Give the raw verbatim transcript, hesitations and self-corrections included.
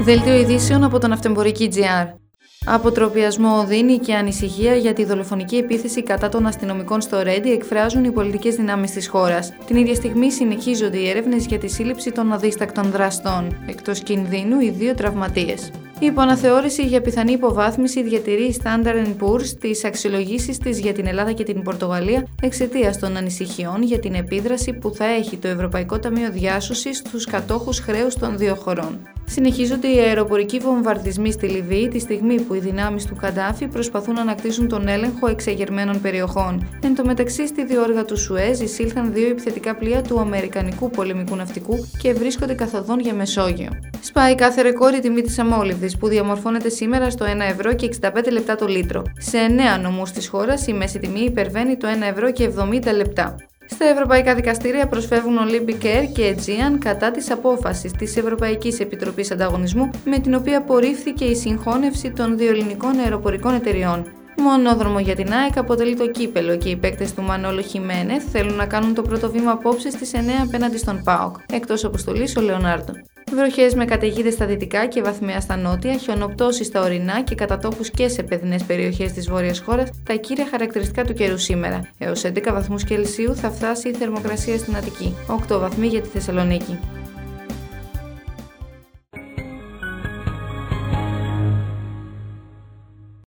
Δελτίο ειδήσεων από τον Ναυτεμπορική τζι αρ. Αποτροπιασμό οδύνη και ανησυχία για τη δολοφονική επίθεση κατά των αστυνομικών στο Ρέντι εκφράζουν οι πολιτικές δυνάμεις της χώρας. Την ίδια στιγμή συνεχίζονται οι έρευνες για τη σύλληψη των αδίστακτων δραστών. Εκτός κινδύνου, οι δύο τραυματίες. Η υποαναθεώρηση για πιθανή υποβάθμιση διατηρεί η Standard εντ Poor's τις αξιολογήσεις της για την Ελλάδα και την Πορτογαλία εξαιτίας των ανησυχιών για την επίδραση που θα έχει το Ευρωπαϊκό Ταμείο Διάσωσης στους κατόχους χρέους των δύο χωρών. Συνεχίζονται οι αεροπορικοί βομβαρδισμοί στη Λιβύη τη στιγμή που οι δυνάμεις του Καντάφη προσπαθούν να ανακτήσουν τον έλεγχο εξεγερμένων περιοχών. Εν τω μεταξύ, στη διόρυγα του Σουέζ εισήλθαν δύο επιθετικά πλοία του Αμερικανικού πολεμικού ναυτικού και βρίσκονται καθοδόν για Μεσόγειο. Σπάει κάθε ρεκόρ η τιμή της αμόλυβδης που διαμορφώνεται σήμερα στο ένα ευρώ και εξήντα πέντε λεπτά το λίτρο. Σε εννέα νομούς της χώρας η μέση τιμή υπερβαίνει το ένα ευρώ και εβδομήντα λεπτά. Στα ευρωπαϊκά δικαστήρια προσφεύγουν Olympic Air και Aegean κατά της απόφασης της Ευρωπαϊκής Επιτροπής Ανταγωνισμού με την οποία απορρίφθηκε η συγχώνευση των δύο ελληνικών αεροπορικών εταιριών. Μονόδρομο για την ΑΕΚ αποτελεί το κύπελο και οι παίκτες του Μανόλο Χιμένεθ θέλουν να κάνουν το πρώτο βήμα απόψε στις εννέα απέναντι στον ΠΑΟΚ, εκτός αποστολής ο Λεωνάρντο. Βροχές με καταιγίδες στα δυτικά και βαθμιά στα νότια, χιονοπτώσεις στα ορεινά και κατά τόπους και σε παιδινές περιοχές της βόρειας χώρας, τα κύρια χαρακτηριστικά του καιρού σήμερα. Έως έντεκα βαθμούς Κελσίου θα φτάσει η θερμοκρασία στην Αττική, οκτώ βαθμοί για τη Θεσσαλονίκη.